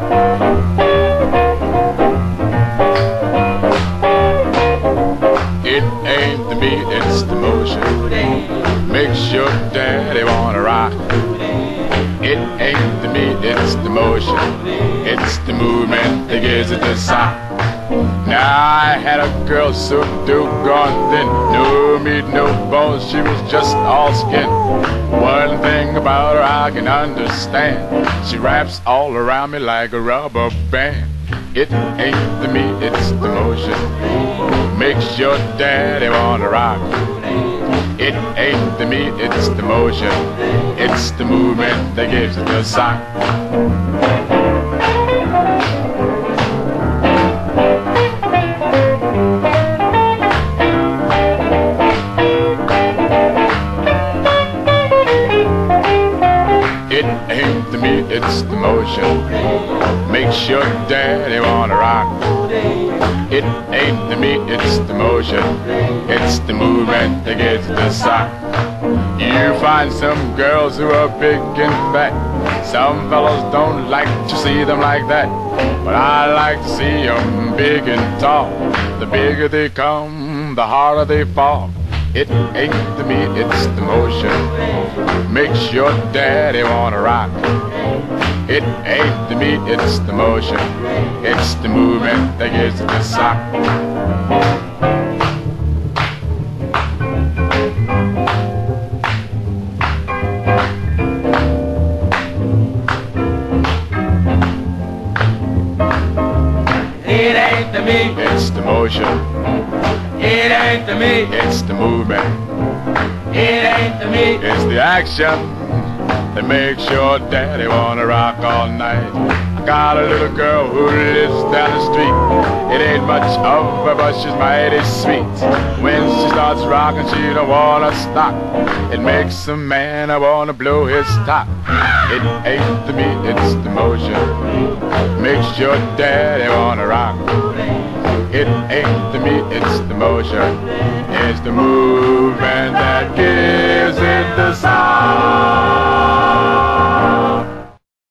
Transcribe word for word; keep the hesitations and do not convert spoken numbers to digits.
It ain't the beat, it's the motion. Makes your daddy wanna rock. It ain't the beat, it's the motion. It's the movement that gives it the sock. Now I had a girl so doggone thin, no meat, no bones, she was just all skin. One thing about her I can understand, she wraps all around me like a rubber band. It ain't the meat, it's the motion. Makes your daddy wanna rock. It ain't the meat, it's the motion. It's the movement that gives it the sock. It ain't the meat, it's the motion. Makes your daddy wanna rock. It ain't the meat, it's the motion. It's the movement that gets the sock. You find some girls who are big and fat. Some fellows don't like to see them like that, but I like to see them big and tall. The bigger they come, the harder they fall. It ain't the meat, it's the motion. Makes your daddy wanna rock. It ain't the meat, it's the motion. It's the movement that gives it the sock. It ain't the meat, it's the motion. It ain't the meat, it's the movement. It ain't the meat, it's the action that makes your daddy wanna rock all night. I got a little girl who lives down the street. It ain't much of her, but she's mighty sweet. When she starts rocking, she don't wanna stop. It makes a man I wanna blow his top. It ain't the meat, it's the motion. Makes your daddy wanna rock. It ain't the meat, it's the motion. It's the movement that gives it the sound.